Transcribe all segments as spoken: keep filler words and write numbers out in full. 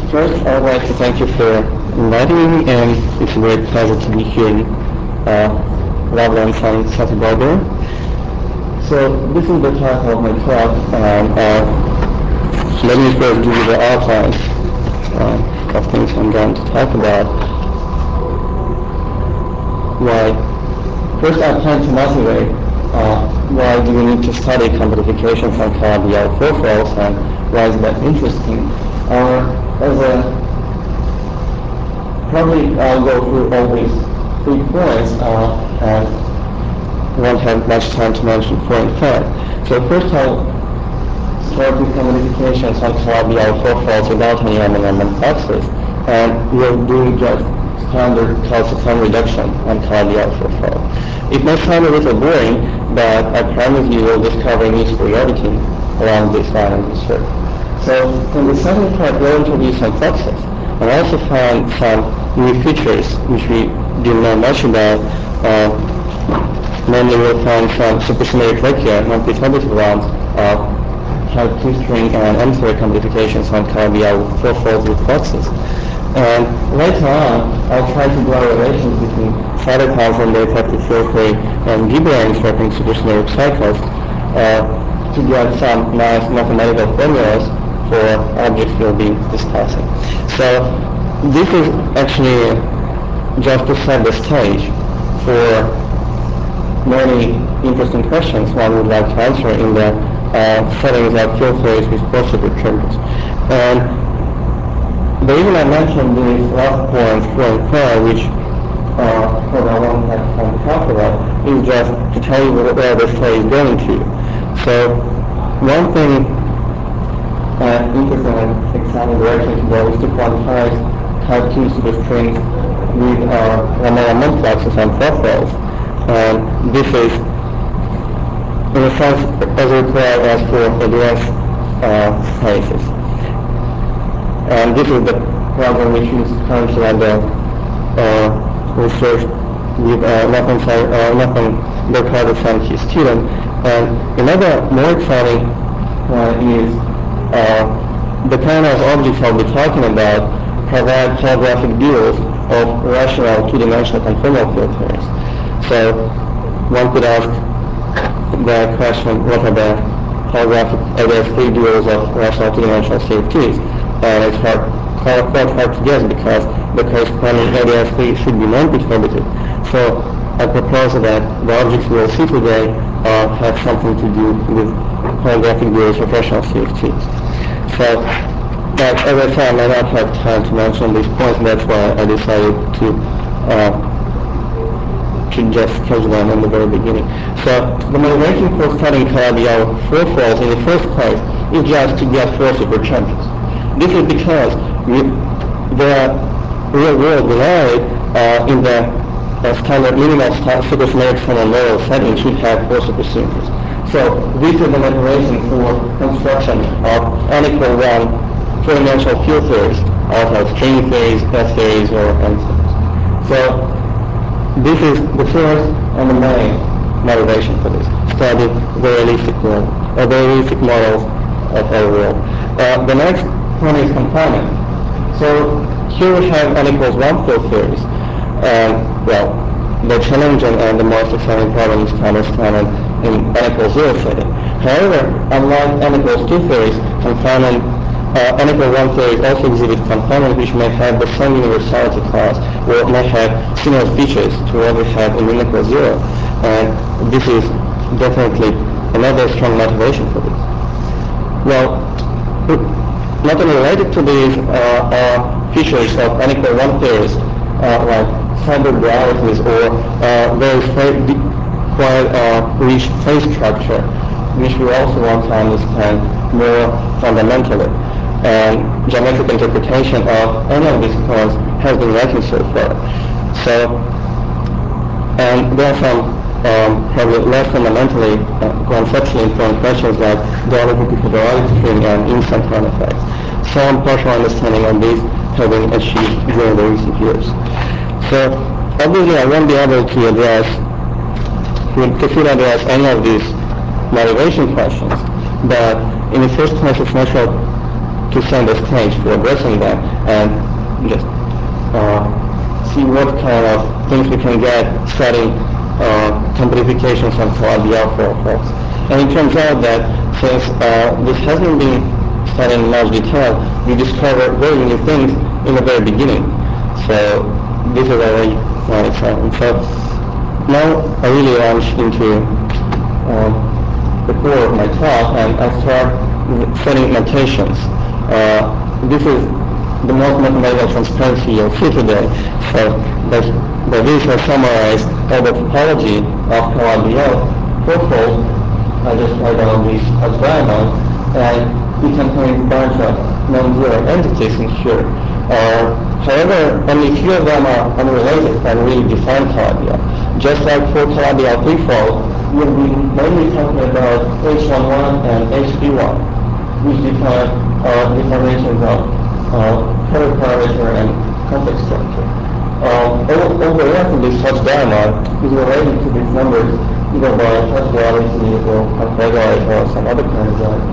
First, I would like to thank you for inviting me, and it's a great pleasure to be here in uh, Loveland and Santa Barbara. So this is the title of my talk, and uh, let me first give you the outline uh, of things I'm going to talk about. Why? First, I plan to motivate uh, why do we need to study commodification from Calabi-Yau profiles, and why is that interesting? Uh, as a Probably I'll go through all these three points uh, and won't have much time to mention four and five. So first I'll start with commodifications on Calabi-Yau profiles without any M and M complexes, and we'll do just standard calcium reduction on Calabi-Yau profile. It may sound a little boring, but I promise you will discover new superiority along this line of research. So in the second part, we'll introduce some fluxes and also find some new features which we didn't know much about. Uh, mainly we'll find some supersymmetric vacuum, non-perturbative rounds of type two string and M-three commodifications on Calabi-Yau four-fold with fluxes. And later on, I'll try to draw relations between cytokines and their effective filtering and Gibran interpreting supersymmetric cycles uh, to get some nice mathematical formulas for objects we'll be discussing. So this is actually just to set the stage for many interesting questions one would like to answer in the uh, settings of field theories with positive changes. And the reason I mentioned these last points, four and five, which uh, I won't have time to talk about, is just to tell you where the story is going to. So one thing uh, interesting and exciting direction to go is to quantize type two superstrings with uh, Lamarra multiplexes and profiles. And this is, in a sense, as required as for advanced uh, spaces. And this is the problem which is currently under uh, research with uh, Nathan, uh, Nathan Berkowitz and his student. And another more exciting one is uh, the kind of objects I'll be talking about provide holographic duals of rational two-dimensional conformal field theories. So one could ask the question, what are the holographic A D S three duals of rational two-dimensional C F Ts? And it's hard, quite hard to guess because the corresponding A D S three should be non-perturbative. So I propose that the objects we will see today uh, have something to do with holographic duals of rational C F Ts. So, but as I said, I may not have time to mention these points, and that's why I decided to uh, to just catch them in the very beginning. So the motivation for studying Calabi-Yau fourfolds in the first place is just to get four superchanges. This is because we, the real world reality uh, in the uh, standard minimal supersymmetric model setting should have four supersymmetries. So this is the motivation for construction of n equal one four-dimensional field theories, also string theories, S theories, or M theories. So this is the first and the main motivation for this, study the realistic world, or the realistic models of our world. Uh, the next one is confinement. So here we have n equals one field theories. And, well, the challenging and the most exciting problem is to understand it in n equals zero setting. However, unlike n equals two theories, confinement, uh, n equals one theories also exhibit confinement which may have the same universality class, or may have similar features to what we have in n equals zero. And this is definitely another strong motivation for this. Well, not only related to these uh, are features of n equal one theories, uh, like standard dualities or uh, very quite uh, rich phase structure, which we also want to understand more fundamentally. And geometric interpretation of any of these points has been lacking so far. So, and there are some um, probably less fundamentally uh, conceptually important questions like duality to federality string and instanton effects. Some partial understanding of these have been achieved during the recent years. So obviously I won't be able to address, to fully address any of these motivation questions, but in the first place it's natural to set the stage for addressing them and just uh, see what kind of things we can get studying uh, complexifications on calabi-Yau fourfolds. And it turns out that since uh, this hasn't been studied in much detail, we discover very new things in the very beginning. So this is already quite exciting. So now I really launch into um, the core of my talk, and I start setting notations. Uh, this is the most mathematical transparency you'll see today. So by, by this I summarize all the topology of calabi-Yau fourfold. I just write down these as diamonds, and it contains a bunch of non-zero entities in here. Uh, however, only few of them are unrelated and really define calabi-Yau. Just like for calabi-Yau threefold, we'll be mainly talking about H eleven and H thirty-one, which define uh, deformations of uh, color parameter and complex structure. Um, all, all the rest of this Hodge diamond is related to these numbers either by Hodge duality or Pythagoras or some other kind of duality.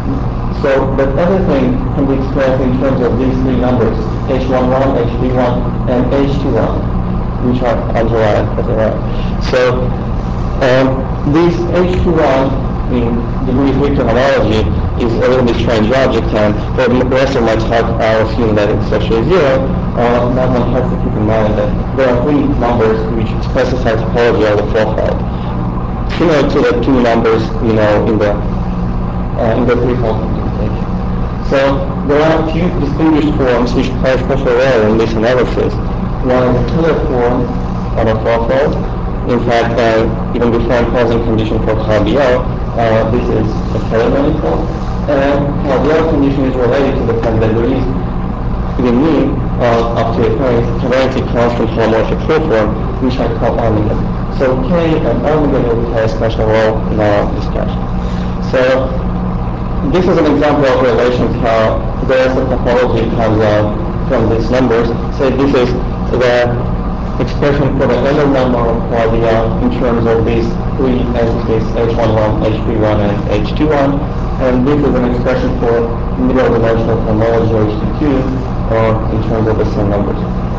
So, but everything can be expressed in terms of these three numbers, H eleven, H thirty-one, and H twenty-one, which are underlined as well. So, um, this H twenty-one in degree Victor homology is a little bit strange object, and for the rest of my talk I'll assume that it's actually zero. Uh, now one has to keep in mind that there are three numbers which specify topology of the fourfold, similar to the two numbers you know in the uh, in the threefold computation. So there are two distinguished forms which play a special role in this analysis. One is a killer form of a fourfold. In fact, uh, even before imposing condition for calabi-Yau, uh, this is a Taylor manifold. And calabi-Yau condition is related to the fact that there is the mean uh, up to a point covariance constant holomorphic full form, which I call omega. So K and omega will play a special role in our discussion. So this is an example of relations how the rest of topology comes out from these numbers. So this is the expression for the inner number of calabi-Yau in terms of these three entities, H eleven, H thirty-one, and H twenty-one. And this is an expression for middle dimensional homology, or H two two, or in terms of the same numbers.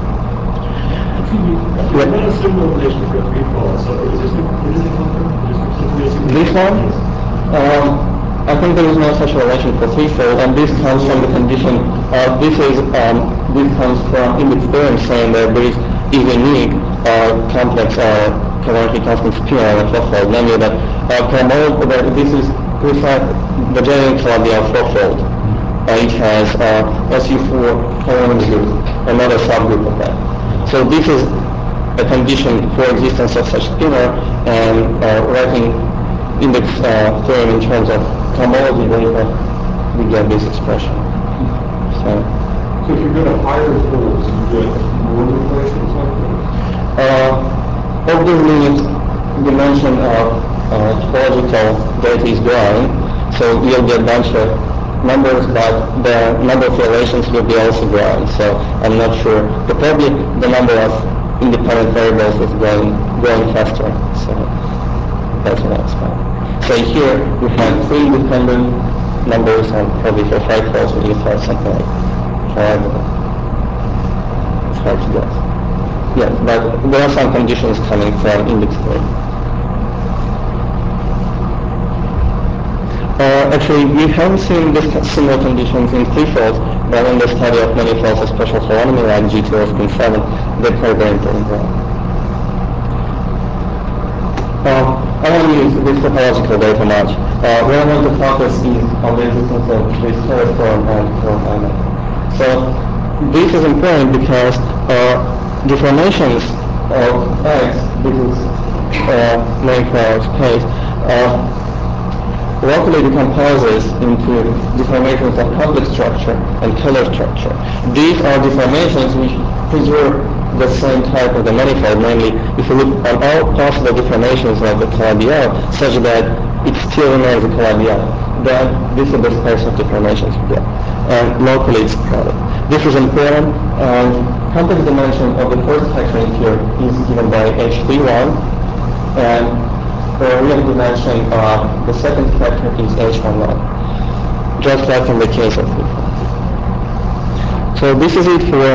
Yeah. Not a similar relation for threefold, so is this a, is this a confirm? This one? Um, I think there is no such relation for threefold, and this comes from the condition, uh, this is, um, this comes from index theorem saying that there is a unique uh, complex uh, covariantly constant spin on the fourfold, namely that uh, that this is precise, the general calabi-Yau fourfold. Uh, it has uh, S U four column group, another subgroup of that. So this is a condition for existence of such spinor, and uh, writing index uh, theorem in terms of homology data, we get this expression. So, so if you go to higher folds, you get more replacements like this? Uh, obviously, dimension of uh, topological data is growing, so you'll get a bunch of numbers, but the number of relations will be also growing. So I'm not sure, but probably the number of independent variables is growing, growing faster. So that's what I expect. So here we have three independent numbers, and probably for five folds we need to have something like five. It's hard to guess. Yes, but there are some conditions coming from index theory. Uh, actually, we haven't seen this similar conditions in threefolds, but in the study of manifolds, especially for one like G two or spin seven, they play a very important role. Uh, I won't use this topological data much. Uh, what I want to focus is on the existence of this Taylor form and form diamond. So this is important because uh, deformations of X, this is uh, manifold space, uh, locally decomposes into deformations of complex structure and Taylor structure. These are deformations which preserve the same type of the manifold, namely if you look at all possible deformations of the calabi-Yau such that it still remains a calabi-Yau, then this is the space of deformations we get. And locally it's crowded. This is important, and complex dimension of the first factor here is given by H thirty-one, and the real dimension of the second factor is H eleven, just like in the case of threefold. So this is it for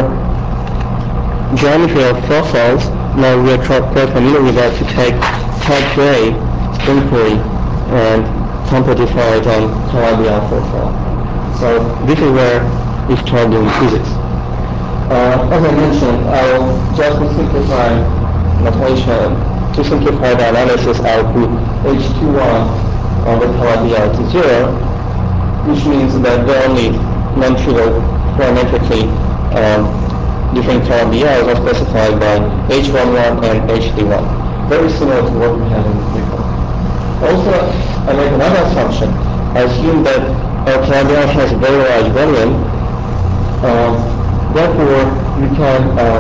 geometry of profiles. Now we are quite familiar with that to take type A inquiry and complexify it on Calabi-Yau profile. So this is where we start doing physics. Uh, as I mentioned, I'll just to simplify notation, to simplify the analysis, I'll put H two one on the Calabi-Yau to zero, which means that the only non-trivial parametrically um, different Calabi-Yaus are specified by H one one and H three one, very similar to what we have in before. Also, I make another assumption. I assume that our Calabi-Yau has a very large volume. Um, therefore, we can uh,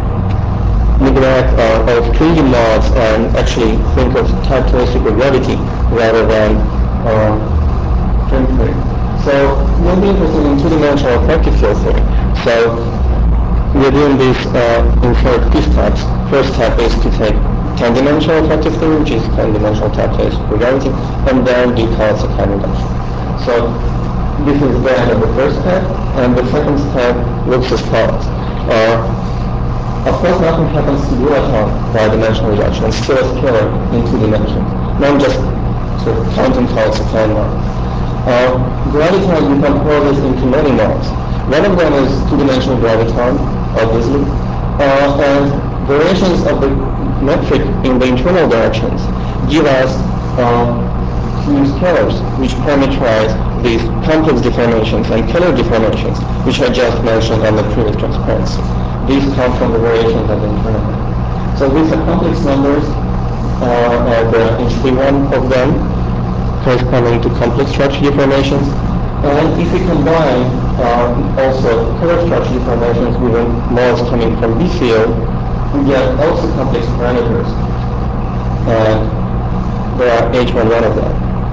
neglect uh, our stringent mods and actually think of type two supergravity rather than uh, string theory. So we'll be interested in two-dimensional effective field theory. So we're doing this uh, in four piece types. First type is to take ten-dimensional effective theory, which is ten-dimensional type two supergravity, and then do Kalatz-O'Kine reduction. So this is the end of the first step, and the second step looks as follows. Uh, of course, nothing happens to Duratron by dimensional reduction. It's still a scalar in two dimensions. Not just sort of counting Kalatz-O'Kine modes. Uh, gravitons decomposes into many modes. One of them is two-dimensional graviton, obviously, uh, and variations of the metric in the internal directions give us uh, few scalars which parameterize these complex deformations and Keller deformations, which I just mentioned on the previous transparency. These come from the variations of the internal. So these are complex numbers, uh, and uh, H three one of them corresponding to complex structure deformations. And if we combine uh, also Keller structure deformations with modes coming from B field, we get also complex parameters. And there are H one one of them.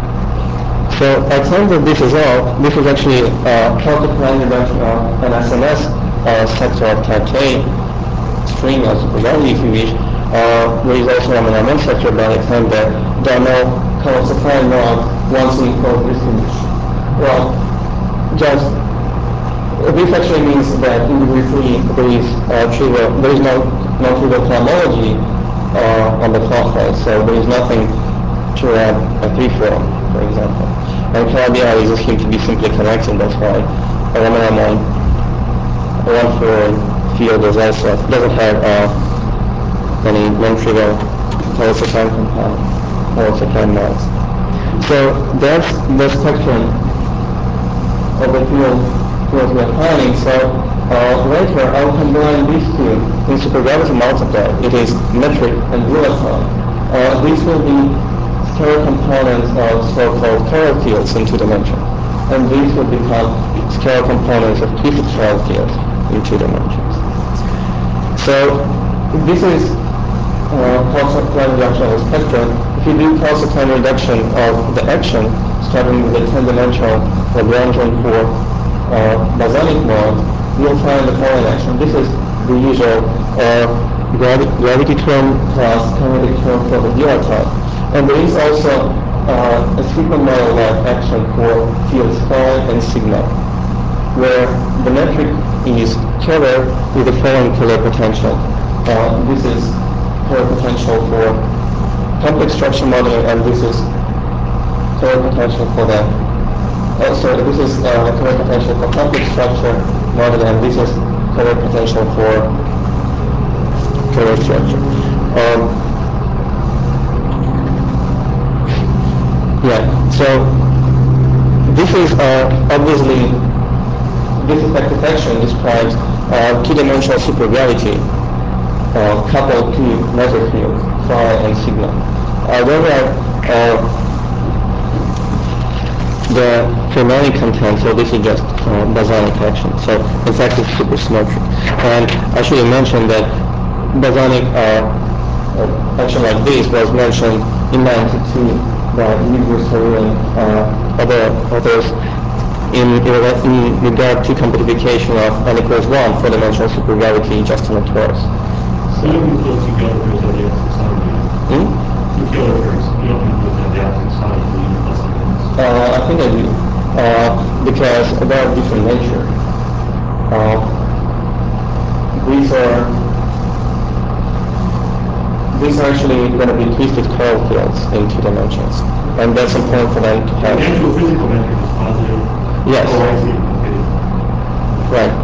So I claim that this is all. This is actually uh, Kalatz-O'Kine reduction of an S M S uh, sector of type A, string or supergravity if you wish. Uh, there is also an M M sector, but I claim that there are no Kalatz-O'Kine modes once we encode this condition. Well, just this actually means that in degree three there is uh, trivial, there is no non-trivial cohomology uh, on the profile, so there is nothing to add a three form, for example. And Calabi-Yau is assumed to be simply connected. That's why aluminum on one form field is also doesn't have uh, any non-trivial Kalatz-O'Kine compound, Kalatz-O'Kine modes. So that's the spectrum of the field fields we are finding. So uh, later I'll combine these two in supergravity multiplier. It is metric and Duratron. Uh, these will be scalar components of so-called Carroll fields in two dimensions. And these will become scalar components of twisted Carroll fields in two dimensions. So this is uh, Kalatz-O'Kine reduction of the spectrum. If you do Kalatz-O'Kine reduction of the action, starting with the ten-dimensional Lagrangian for uh, bosonic mode, you'll find the following action. This is the usual uh, gravi gravity term plus kinetic term for the Duratron. And there is also uh, a frequent model-like action for fields phi and sigma, where the metric is Keller with the following Keller potential. Uh, this is Keller potential for complex structure modeling, and this is Keller potential for the uh, sorry, this is uh, Keller potential for complex structure modeling, and this is Keller potential for Keller structure. Um, yeah, so this is uh, obviously this effective action describes uh, two-dimensional supergravity uh, coupled to measure fields phi and sigma. However, uh, the Fermani content, so this is just uh, bosonic action. So in fact it's supersymmetric. And I should have mentioned that bosonic uh, uh, action like this was mentioned in ninety-two by Universal and uh, other others in, in regard to compactification of n equals one for dimensional supergravity just on a torus. So you don't include two characters on the opposite side of the Hmm? Two characters, you don't include on the opposite side of the universal. Uh, I think I do, uh, because they are different nature. uh, these are these are actually going to be twisted curl fields in two dimensions, and that's important for them to have. The actual physical metric is positive. Yes. Oh, I see. Okay. Right.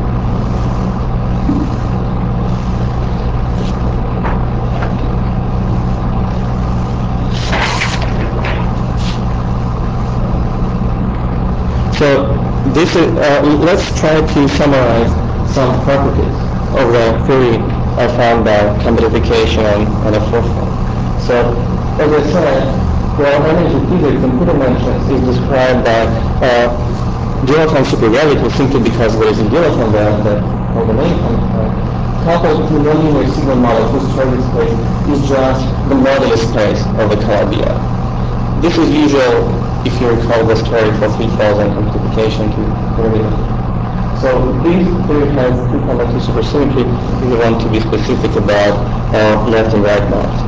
So this is, uh, let's try to summarize some properties of the theory I found by compactification and a fourfold. So, as I said, well, energy physics in two dimensions is described by uh, dilaton supergravity simply because there is a dilaton there that all the name comes from, coupled to nonlinear signal model whose target space is just the modulus space of the Calabi-Yau. This is usual if you recall the story for three thousand compactification to perimeter. So this theory has two-conductive supersymmetry if you want to be specific about uh, left and right maps.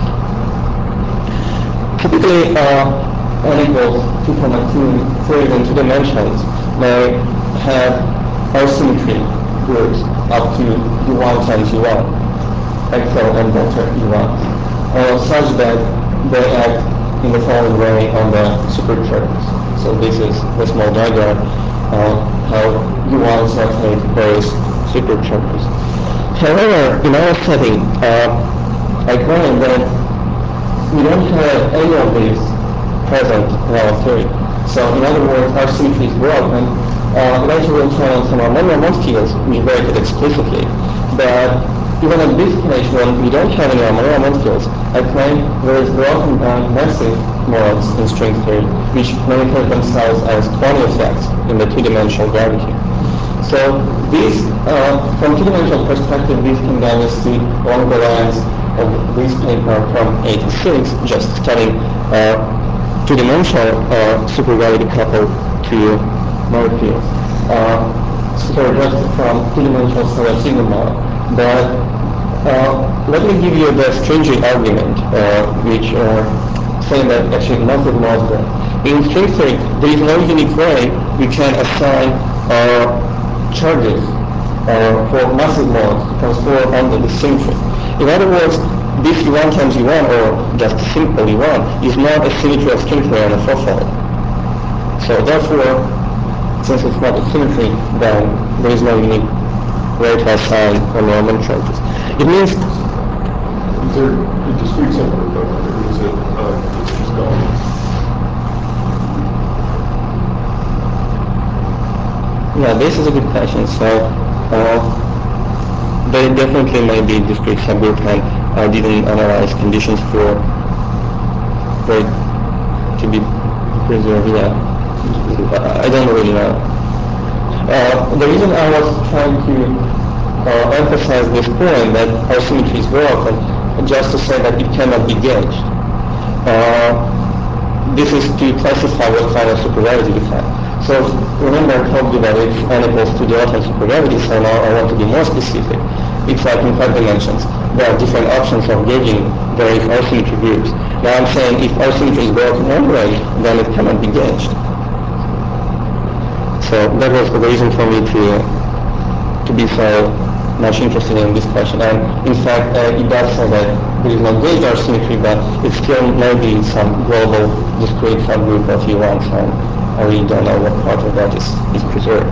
Typically, uh, n equals two comma two theories in two dimensions may have R-symmetry groups up to U one times U one, X L and delta U ones, uh, such that they act in the following way on the supercharges. So this is the small diagram uh, how U ones rotate various supercharges. However, in our setting, uh, I claim that we don't have any of these present in our theory. So in other words, our symmetry is broken. Uh, later we'll try on some Armonian fields, we write it explicitly. But even in this case, when we don't have any Armonian fields, I claim there is broken down massive modes in string theory, which manifest themselves as quantum effects in the two-dimensional gravity. So these, uh, from two-dimensional perspective, these can guide us to along the lines of this paper from eighty-six, just studying uh, two-dimensional uh, supergravity coupled to mode fields. Uh, so just from two-dimensional stellar signal model. But uh, let me give you the stringing argument, uh, which uh, saying that actually massive modes there. In string theory, there is no unique way we can assign uh, charges uh, for massive modes to transfer under the symmetry. In other words, this U one times U one, or just simple U one, is not a symmetry of string theory on a fourfold. So therefore, since it's not a symmetry, then there is no unique way to assign a Norman charges. It means... Is there a discrete subgroup though, or is it, uh, it's just Gaussian? Yeah, this is a good question. So uh, there definitely may be discrete subgroup, and I didn't analyze conditions for for it to be preserved. Yeah, I don't really know. Uh, the reason I was trying to uh, emphasize this point that our symmetry is broken, just to say that it cannot be gauged. Uh, this is to classify what kind of supergravity we have. So remember I told you that it's n equals two dilaton supergravity, so now I want to be more specific. It's like in five dimensions. There are different options of gauging various R-symmetry groups. Now I'm saying if R-symmetry is broken anyway, then it cannot be gauged. So that was the reason for me to to be so much interested in this question. And in fact, uh, it does say that there is no gauge R-symmetry, but it still may be some global discrete subgroup of U ones, and I really don't know what part of that is, is preserved.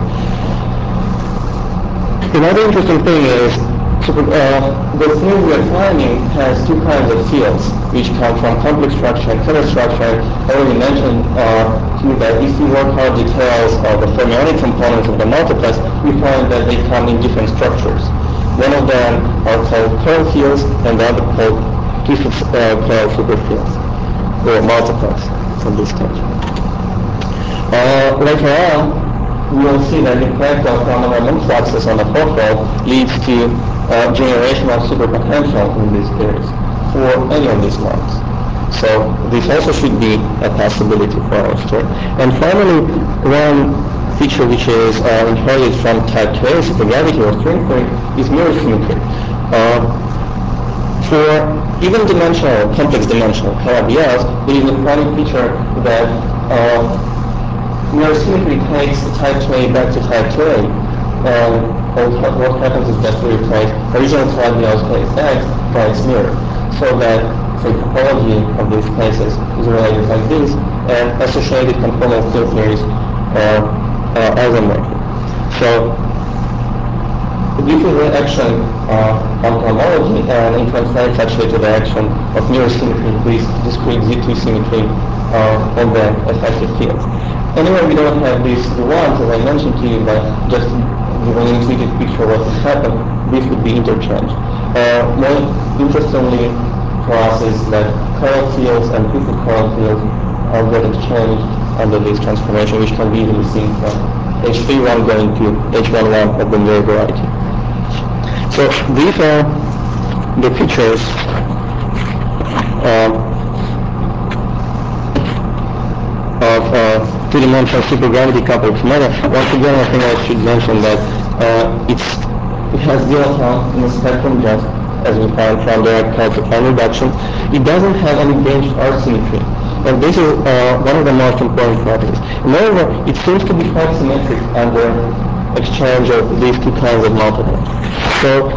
Another interesting thing is uh, the theory we are finding has two kinds of fields, which come from complex structure and kernel structure. I already mentioned uh, to you that if you work out details of the fermionic components of the multiplex, we find that they come in different structures. One of them are called curl fields, and the other called twisted uh, curl superfields, or multiplex in this case. Uh, later on, we will see that the effect of Raman fluxes on the fourfold leads to uh, generation of superpotential in these theories for any of these modes. So this also should be a possibility for our story. And finally, one feature which is uh, inherited from type two A supergravity or string theory is mirror symmetry. Uh, for even dimensional, complex dimensional Calabi-Yaus, there is a funny feature that uh, mirror symmetry takes the type two A back to type two A And what what happens is that we replace original coordinate space X by its mirror, so that the topology of these spaces is related like this, and associated component field theories are uh, isomorphic. So this is the action uh, on homology, and it translates actually to the action of mirror symmetry with discrete Z two symmetry uh, on the effective fields. Anyway, we don't have these ones, as I mentioned to you, but just give an intuitive picture of what would happen. This would be interchanged. Uh, more interestingly for us is that chiral fields and implicit chiral fields are get exchanged under this transformation, which can be easily seen from H three one going to H one one of the mirror variety. So these are the features uh, of uh, two-dimensional supergravity coupled matter. Once again, I think I should mention that uh, it's, it has delta in the spectrum, just as we find from the calcium reduction. It doesn't have any gauged R symmetry, and this is uh, one of the most important properties. Moreover, it seems to be quite symmetric under exchange of these two kinds of multiples. So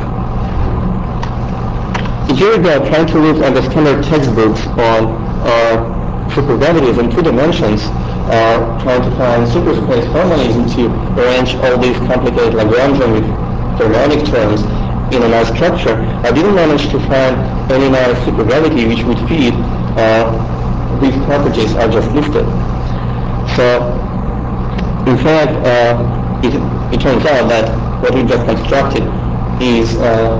here we are trying to look at the standard textbooks on uh, supergravities in two dimensions, uh, trying to find superspace harmonies to arrange all these complicated Lagrangian with thermonic terms in a nice structure. I didn't manage to find any nice supergravity which would fit uh, these properties I just listed. So, in fact, uh, it, it turns out that what we just constructed is uh,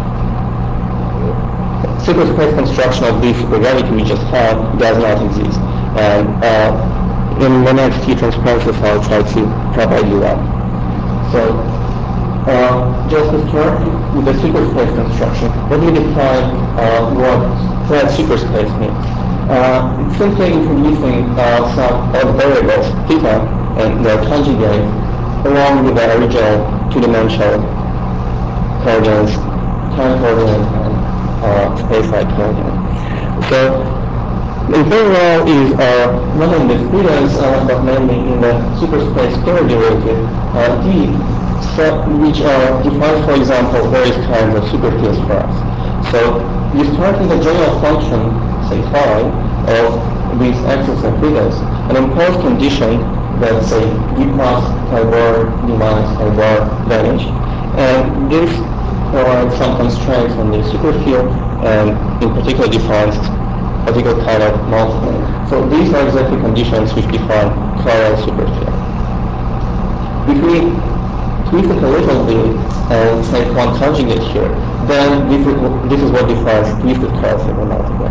superspace construction of this supergravity we just had does not exist. And uh, in the next few transparencies I'll try to provide you one. So uh, just to start with the superspace construction, let me define uh, what flat superspace means. Uh, it's simply introducing uh, some odd variables, theta and their conjugates, along with the original two-dimensional coordinates, time coordinate, and Uh, space-like coordinate. So, in parallel is uh, not in the students, uh, but mainly in the superspace scalar derivative, uh, D, so, which are defined, for example, various kinds of superfields for us. So, you start with a general function, say phi, of these axes and theta's, and impose condition that say D plus phi bar, D minus phi bar vanish, and this provides some constraints on the superfield, and in particular defines a particular kind of multiple. So these are exactly conditions which define chiral superfield. If we tweak it a little bit and take one conjugate here, then this is, this is what defines twisted chiral field multiple.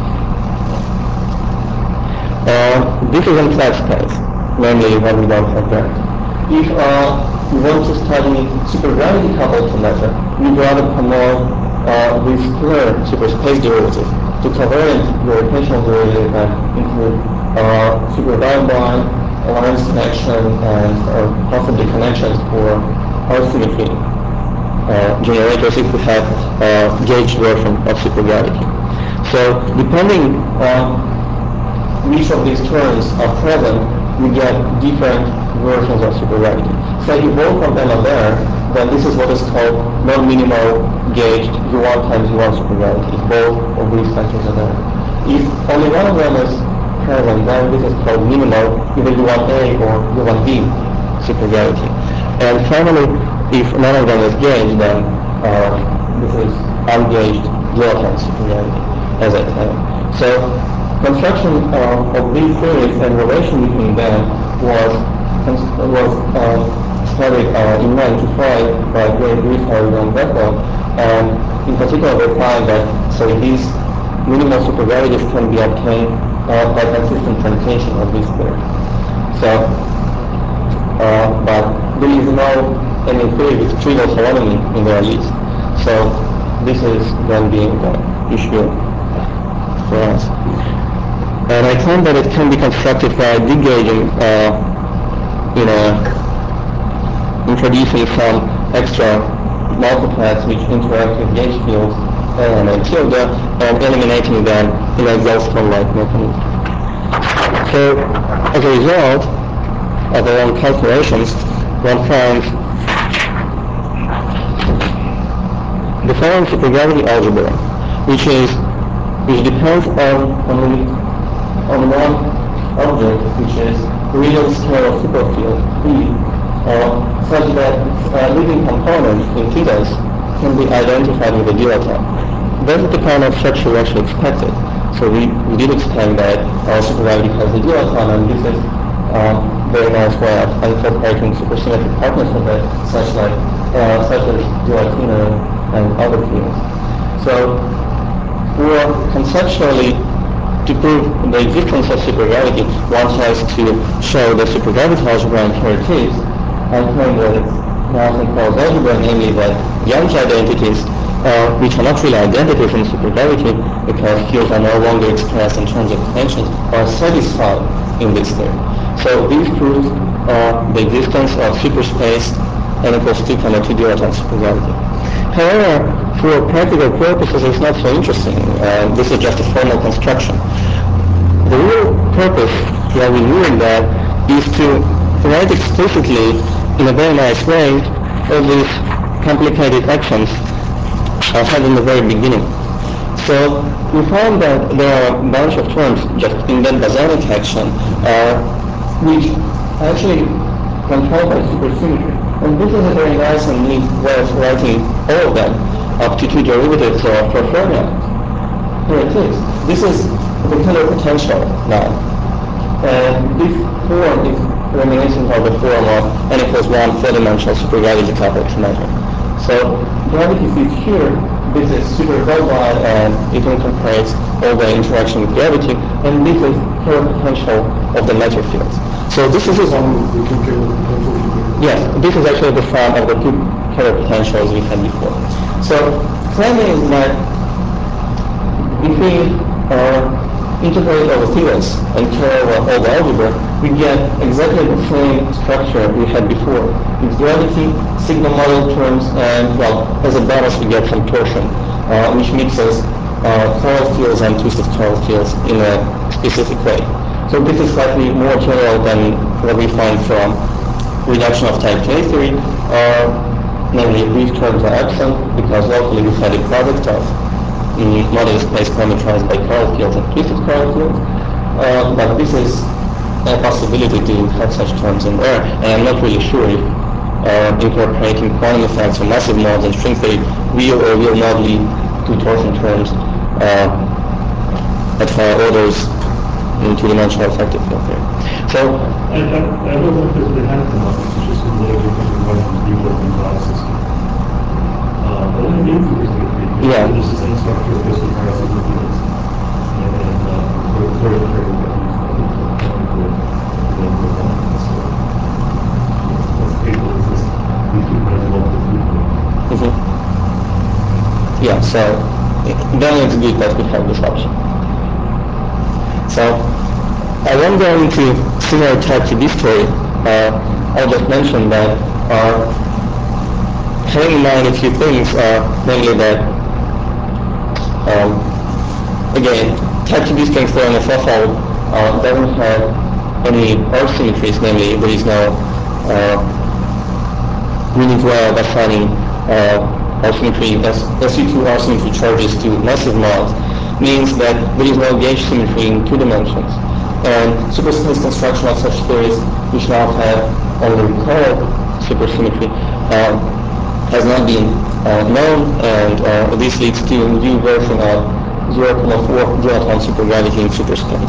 Uh, this is in flat space, namely when we don't have that. If uh, we want to study supergravity coupled to matter, we rather promote uh, this scalar superspace derivative to covariant gravitational derivative and include uh, superdiamond, lines connection, and uh, possibly connections for R symmetry uh, generators if we have uh, gauged version of supergravity. So depending on which of these terms are present, we get different versions of supergravity. So if both of them are there, then this is what is called non-minimal gauged U one times U one supergravity. If both of these factors are there. If only one of them is present, then this is called minimal, either U one A or U one B supergravity. And finally, if none of them is gauged, then uh, this is ungauged dual-time supergravity, as I said. So construction uh, of these theories and relation between them was was uh, studied uh, in ninety-five by Gray Guittard and Beckwell, and in particular they find that so these minimal supergravities can be obtained uh, by consistent truncation of this theory. So, uh, but there is no any theory with trivial holonomy in their list. So this is then being the issue for us. And I claim that it can be constructed by degauging, uh, you know, introducing some extra multiplets which interact with gauge fields and and tilde, and eliminating them in a Goldstone-like mechanism. So, as a result of our own calculations, one finds the following supergravity algebra, which is which depends on only on one object, which is the real scale of superfield E, uh, such that uh, leading components in theta's can be identified with a dilaton. This is the kind of structure we actually expected. So we, we did expect that our supergravity has a dilaton, and this is um, very nice way of incorporating supersymmetric partners of it, such like uh, such as dilatina and other fields. So or conceptually, to prove the existence of supergravity, one has to show the supergravity algebra and here it is, and claim that it's Nelson-Krauss algebra, namely that Young's identities, uh, which are not really identities in supergravity, because fields are no longer expressed in terms of dimensions, are satisfied in this theory. So these proves uh, the existence of superspace n equals two comma two dilaton supergravity. However, for practical purposes, it's not so interesting. Uh, this is just a formal construction. The real purpose that we're doing that is to write explicitly, in a very nice way, all these complicated actions I had in the very beginning. So we found that there are a bunch of terms just in that bosonic action, uh, which actually controlled by supersymmetry. And this is a very nice and neat way of writing all of them up to two derivatives uh, for fermions. Here it is. This is the Taylor potential now. And this form is reminiscent of the form of n equals one four-dimensional supergravity coupled to measure. So gravity is here. This is super worldwide, and it incorporates all the interaction with gravity. And this is Taylor potential of the matter fields. So this is Some of the two Taylor potentials you can- yes, this is actually the form of the two Taylor potentials we had before. So claiming is that if we uh, integrate over thetas and carry over all the algebra, we get exactly the same structure we had before. With gravity, sigma model terms, and well, as a bonus we get some torsion, uh, which mixes uh, chiral fields and twisted chiral fields in a specific way. So this is slightly more general than what we find from reduction of type K theory, uh, namely brief terms are absent because locally we had a product of mm, model space parameterized by chiral fields and twisted chiral fields. Uh, but this is a possibility to have such terms in there, and I'm not really sure if uh, incorporating quantum effects or massive modes and string theory will or will not lead to torsion terms uh, at higher orders in two-dimensional effective field theory. So I, I, I don't know if they have come up, it's just been literally coming right from the working class system. Uh, but then the answer is going to be, Yeah. it's the same structure, just with higher significance. And, and uh, we're very, very lucky to be able to one. So, that's able to just be two kind of multiple people. mhm. yeah, so then it's good that we have this option. So I won't go into similar type to this theory. Uh, I'll just mention that uh, having in mind a few things, uh, namely that, um, again, type two B strings theory on the fourfold uh, doesn't have any Earth symmetries, namely there is no uh, unique way of assigning uh, R symmetry, S U two R symmetry charges to massive mods, means that there is no gauge symmetry in two dimensions. And superspace construction of such theories, which now have only recalled supersymmetry, um, has not been uh, known, and uh, this leads to a new version of zero point four dilaton supergravity in superspace.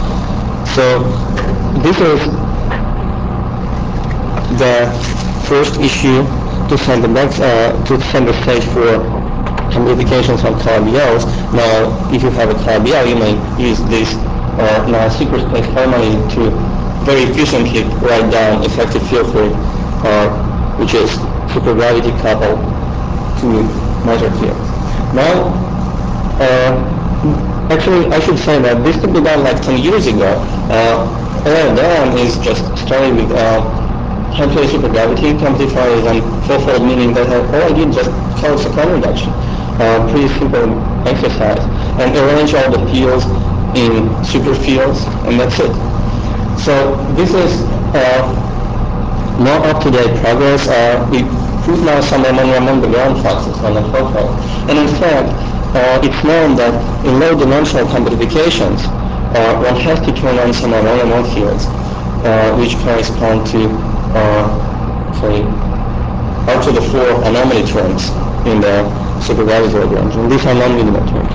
So this is the first issue to set the next, uh, to set the stage for amplifications on Calabi-Yalls. Now, if you have a Calabi-Yall, you may use this uh, now superspace formally to very efficiently write down effective field theory, uh, which is supergravity coupled to measured fields. Now, uh, actually, I should say that this could be done like ten years ago. Uh, all I've done is just started with uh, temporary supergravity amplifiers and fourfold, meaning that I, all I did just call Sacon reduction. Uh, pretty simple exercise, and arrange all the fields in superfields, and that's it. So this is uh, more up-to-date progress. Uh, we with now some among the ground fluxes on the profile. And in fact, uh, it's known that in low-dimensional compactifications, uh, one has to turn on some M M O fields, uh, which correspond to, uh, say, up to the four anomaly terms in the supervisory range, and these are non-minimal terms.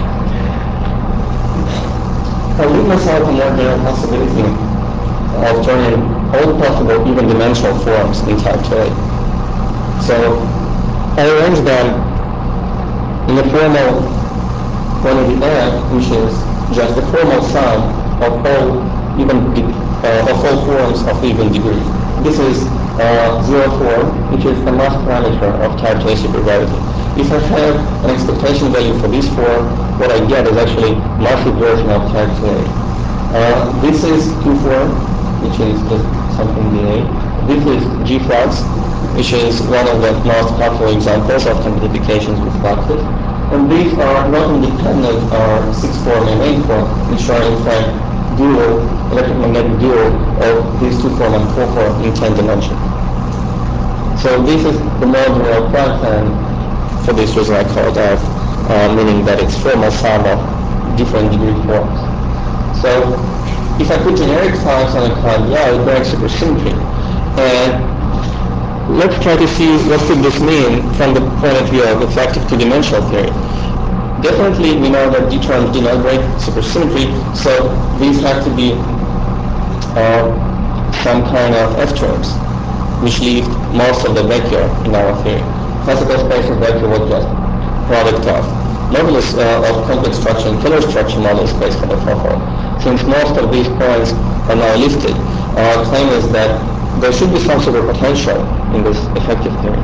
I leave myself a more general possibility of turning all possible even-dimensional forms in type two A. So I arrange them in the formal quantity F, which is just the formal sum of all even uh, of all forms of even degree. This is uh, zero form, which is the mass parameter of type two A supergravity. If I have an expectation value for this form, what I get is actually massive version of type two A. Uh, this is Q form, which is just something D A. This is G flux, which is one of the most popular examples of compactifications with fluxes. And these are not independent uh, six form and eight form, which are in fact dual, electromagnetic dual of these two form and four form in ten dimension. So this is the more general pattern. For this reason I call it F, uh, meaning that it's formal sum of different degree forms. So if I put generic flux on a cloud, yeah, it breaks supersymmetry. And let's try to see what could this mean from the point of view of effective two-dimensional theory. Definitely we know that D terms do not break supersymmetry, so these have to be uh, some kind of F terms, which leave most of the vector in our theory. Classical space of vector was just product of modulus uh, of complex structure and killer structure modulus space for the focal. Since most of these points are now lifted, our claim is that there should be some superpotential in this effective theory.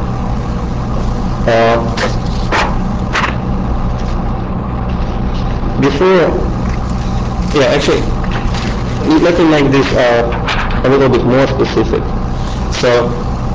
Uh, before, yeah, actually, let me make this uh, a little bit more specific. So,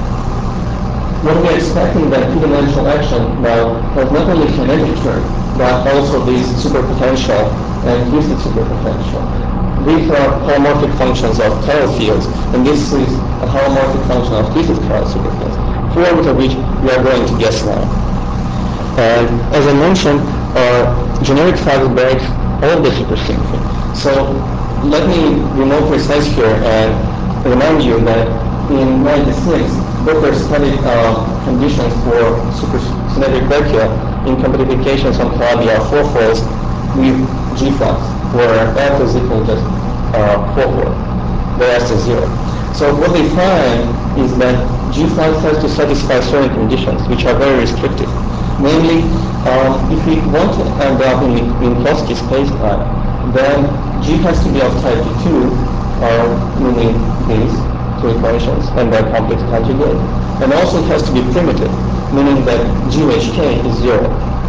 what we're expecting that two-dimensional action now has not only kinetic term, but also these superpotential and twisted superpotential. These are holomorphic functions of chiral fields, and this is a holomorphic function of twisted chiral superfields, forms of which we are going to guess now. And as I mentioned, uh, generic flux breaks all the supersymmetry. So let me be more precise here and remind you that in ninety-six, Becker studied uh, conditions for supersymmetric vacuum in compactifications on Calabi-Yau fourfolds with G flux, where F is equal to just uh, four-fold, the rest is zero. So what they find is that G flux has to satisfy certain conditions, which are very restrictive. Namely, um, if we want to end up in Minkowski spacetime, then G has to be of type two, uh, meaning these two equations and their complex conjugate, and also it has to be primitive, meaning that G H K is zero.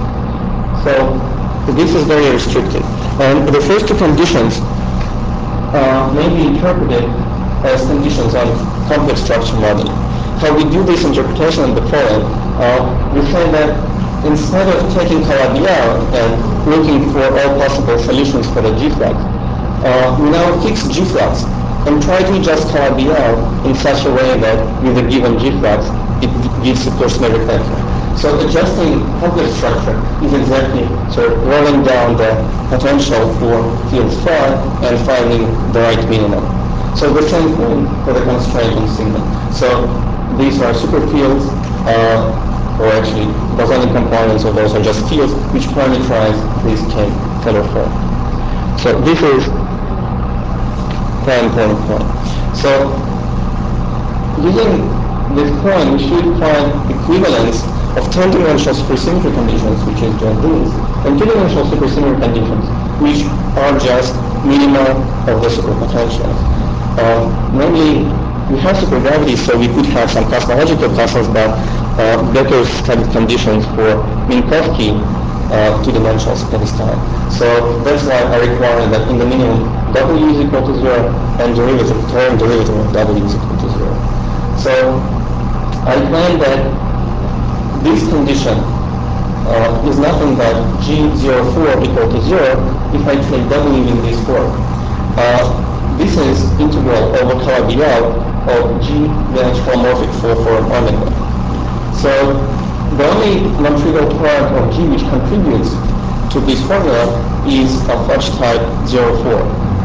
So this is very restricted. And the first two conditions uh, may be interpreted as conditions on complex structure modeling. How we do this interpretation in the following, uh, we say that instead of taking Calabi-Yau and looking for all possible solutions for the G flux, uh, we now fix G flux and try to adjust Calabi-Yau in such a way that with a given G flux, it gives a supersymmetric vector. So adjusting complex structure is exactly sort of rolling down the potential for fields phi and finding the right minimum. So the same thing for the constraint on sigma. So these are superfields, uh, or actually bosonic components of those are just fields which parameterize this K Taylor form. So this is very important point. So using this point, we should find equivalence of ten-dimensional supersymmetry conditions, which is just this, and two-dimensional supersymmetry conditions, which are just minimal of the superpotentials. Um, namely, we have supergravity, so we could have some cosmological castles, but uh, Becker studied conditions for Minkowski uh, two-dimensional spacetime. So that's why I require that in the minimum W is equal to zero and derivative, term derivative of W is equal to zero. So I claim that this condition uh, is nothing but G zero four equal to zero if I take W in this form. Uh, this is integral over Calabi-Yau of G dash holomorphic four form omega. So the only non-trivial part of G which contributes to this formula is a Hodge type zero four.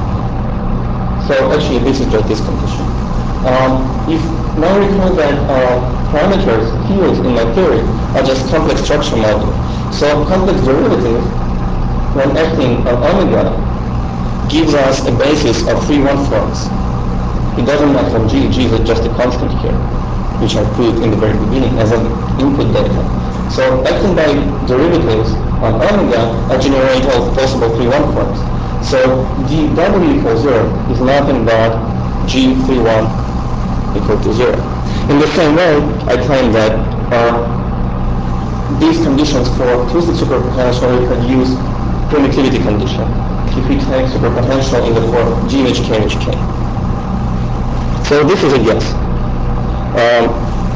So actually this is just this condition. Um, if now recall that uh, parameters, fields in my theory are just complex structure model. So complex derivative when acting on omega gives us a basis of three one-fourths. It doesn't matter for G, G is just a constant here, which I put in the very beginning as an input data. So acting by derivatives on omega, I generate all possible three one-fourths. So d W equals zero is nothing but G three one equal to zero. In the same way, I claim that uh, these conditions for twisted superpotential reproduce permittivity condition if we take superpotential in the form G H K H K. So this is a guess. Um,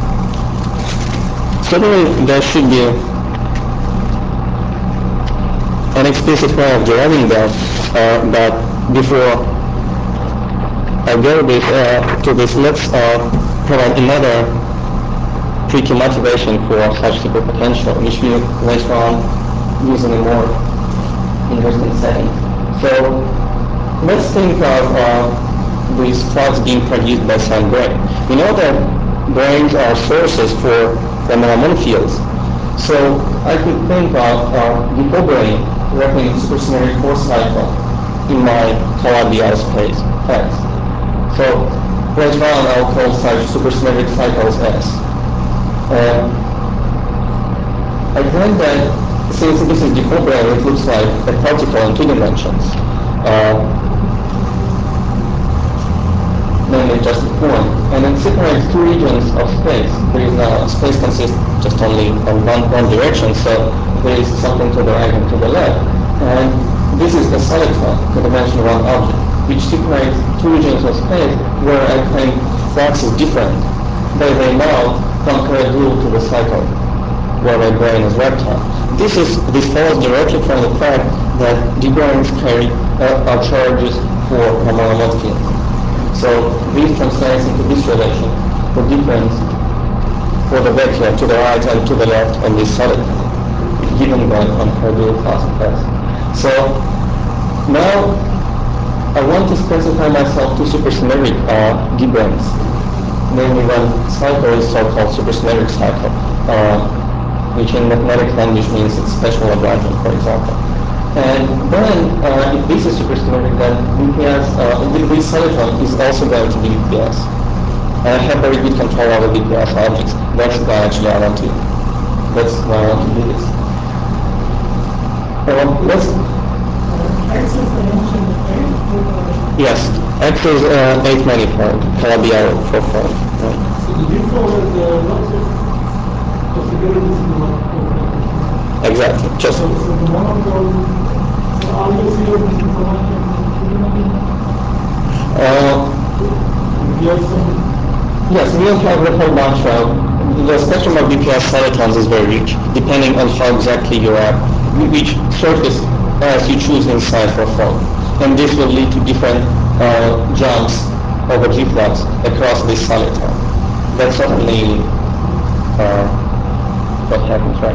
certainly there should be an explicit way of deriving that, uh, but before I go this, uh, to this, let's uh, provide another tricky motivation for such superpotential, which we later on use in a more interesting setting. So let's think of uh, these thoughts being produced by some brain. We know that brains are sources for the Raman fields. So I could think of uh, the whole brain wrapping supersymmetric force cycle in my Calabi-I space X. So later on I'll call such supersymmetric cycles S. Uh, I claim that since this is the whole brain, it looks like a particle in two dimensions. Uh, namely just a point, and it separates two regions of space. There is now space consists just only on one, one direction, so there is something to the right and to the left. And this is a solitron, the dimension one object, which separates two regions of space where I claim flux is different. They may now compare dual to the cycle where my brain is wrapped on. This is this follows directly from the fact that the brains carry uh, are charges for Raman field. So this translates into this relation, the difference for the vector to the right and to the left on this solid, given by comparable class of S. So now I want to specify myself two supersymmetric uh, D branes, namely one cycle is so-called supersymmetric cycle, uh, which in mathematics language means it's special Lagrangian, for example. And then, uh, if this is supersymmetric, then B P S, uh, this solitron is also going to be B P S. And I have very good control over B P S objects. That's why actually I want to, that's why I want to do this. Um, let's, X is the dimension of eight? yes, X is uh, eight manifold, Calabi-I fourfold. Right. So the default is uh, lots of possibilities in the monopole. Exactly, just, So, so the monopole, so are you feeling the information uh, you have some, yes, we don't have the whole bunch of, the spectrum of B P S solitons is very rich, depending on how exactly you are, which surface as you choose inside for fall. And this will lead to different uh, jumps over G-flux across this soliton. That's certainly uh, what happens, right?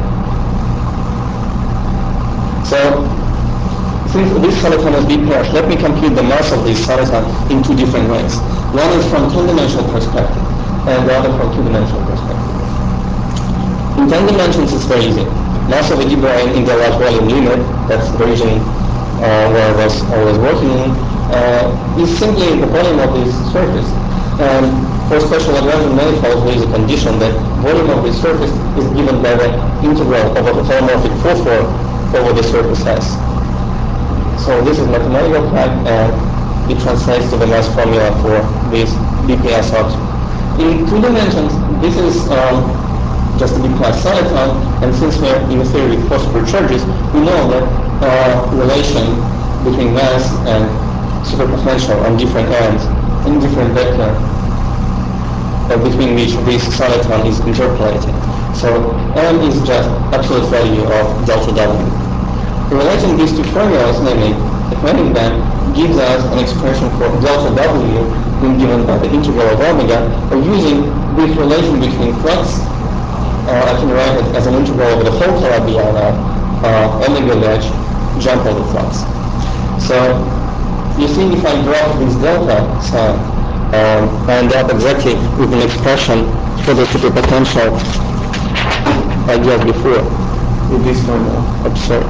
So, since this soliton is B P S, let me compute the mass of this soliton in two different ways. One is from ten-dimensional perspective, and the other from two-dimensional perspective. In ten dimensions, it's very easy. Mass of a D brane in the large volume limit, that's the region uh, where I was always working in, uh, is simply the volume of this surface. And for special Lagrangian manifolds, there is a condition that volume of this surface is given by the integral of a holomorphic four-four over the surface S. So this is mathematical fact, and it translates to the mass formula for this B P S object. In two dimensions, this is um, just a B P S soliton, and since we're in the theory with four supercharges, we know that uh, relation between mass and superpotential on different ends in different vector uh, between which this soliton is interpolated. So M is just absolute value of delta W. Relating these two formulas, namely equating them, gives us an expression for delta W being given by the integral of omega, or using this relation between flux uh, I can write it as an integral over the whole Calabi-Yau now, uh, omega wedge jump over flux. So you see, if I drop this delta sign, um, I end up exactly with an expression for the superpotential I got before with this formula. Absurd.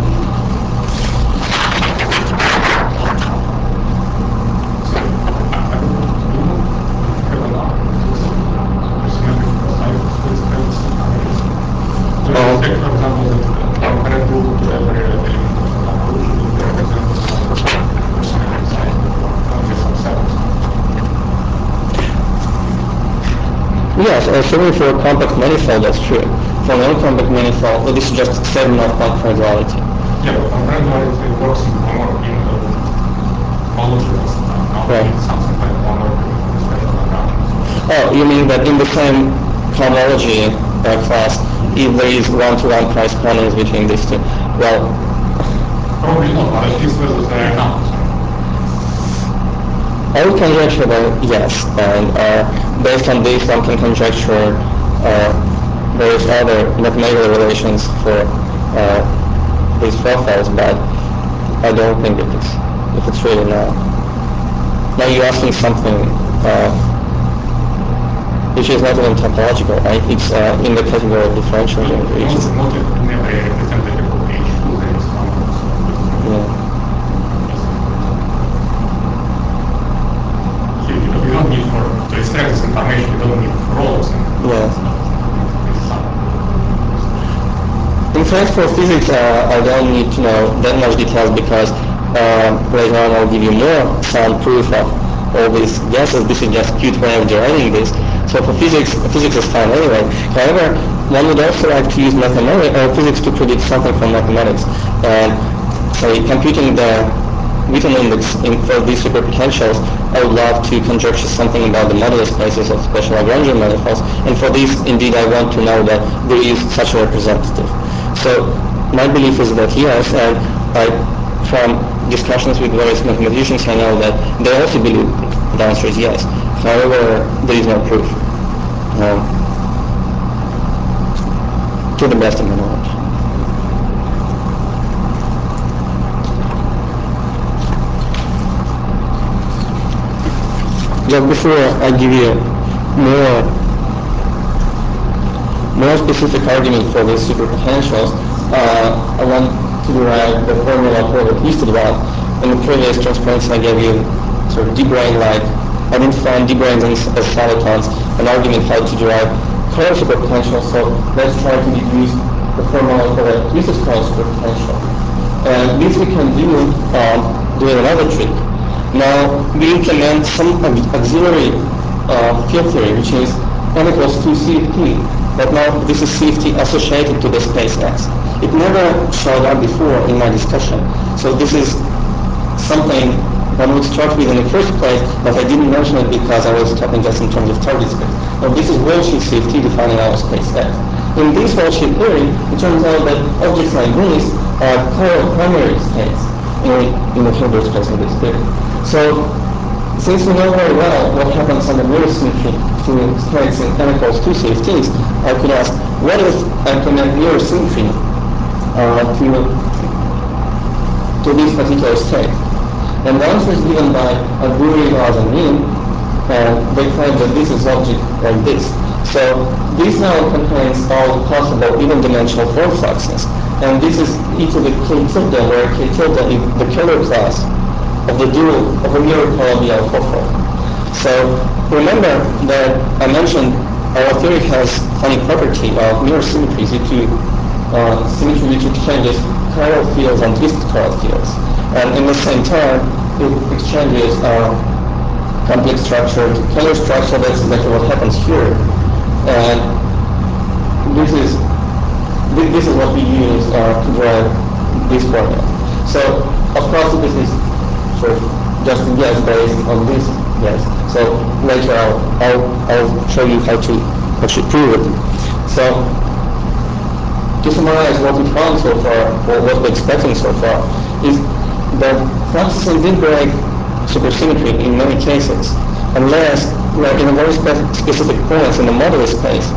Take, for example, that our current rule to every element of the topology will be represented by the symmetric sign of only some sevens. Yes, uh, certainly for a compact manifold, that's true. For a non-compact manifold, well, this is just setting off quantum duality. Yeah, but quantum duality works in more in the topology of not Right. in something like one or two special attractions. Oh, you mean that in the same homology uh, class, if there is one-to-one price correspondence between these two? Well, probably not, but at least whether they are not. I would conjecture that yes, and uh, based on this, one can conjecture uh, various other mathematical relations for uh, these profiles, but I don't think if it's if it's really now. Now you're asking something uh, which is not even topological, right? It's uh, in the category of differential integrations. Not in every representative of H two there is one also. Yeah. You don't need for, to extract this information, you don't need for all of them. Yeah. It's some. In fact, for physics, uh, I don't need to know that much details because uh, later on I'll give you more sound proof of all these guesses. This is just cute way of deriving this. So for physics, physics is fine anyway. However, one would also like to use mathematics, uh, physics to predict something from mathematics. And say computing the Witten index in, for these superpotentials, I would love to conjecture something about the modular spaces of special Lagrangian manifolds. And for this, indeed, I want to know that there is such a representative. So my belief is that yes, and I, from discussions with various mathematicians, I know that they also believe the answer is yes. However, there is no proof, um, to the best of my knowledge. Just before I give you more more specific argument for these superpotentials, uh, I want to derive the formula for the twisted one. In the previous transparency, I gave you sort of de-Broglie-like identifying de-Broglie's as solitons, an argument how to derive Carnot superpotential. So let's try to deduce the formula for the twisted Carnot superpotential. And this we can do um, doing another trick. Now we implement some auxiliary uh, field theory, which is n equals two C F T, but now this is C F T associated to the space S. It never showed up before in my discussion, so this is something one would start with in the first place, but I didn't mention it because I was talking just in terms of target space. Now this is worldsheet C F T defining our space S. In this worldsheet theory, it turns out that objects like these are chiral primary states in, in the Hilbert space of this theory. So, since we know very well what happens on the mirror symmetry to states in n equals two C F Ts, I could ask, what if I connect mirror symmetry uh, to, to this particular state? And the answer is given by Aguri, Raz, and Yin, and they claim that this is object like this. So this now contains all possible even-dimensional form fluxes, and this is e to the k tilde, where k tilde is the killer class of the dual of a mirror Calabi-Yau fourfold. So remember that I mentioned our theory has funny property of mirror symmetries due to uh, symmetry which exchanges chiral fields and twisted chiral fields. And in the same time, it exchanges uh, complex structure to Keller structure. That's exactly what happens here. And this is this is what we use uh, to derive this formula. So of course this is sort of just a guess based on this guess. So later I'll, I'll, I'll show you how to actually prove it. So to summarize what we found so far, or what we're expecting so far, is that fluxes indeed break supersymmetry in many cases, unless we're in a very spe- specific points in the modular space,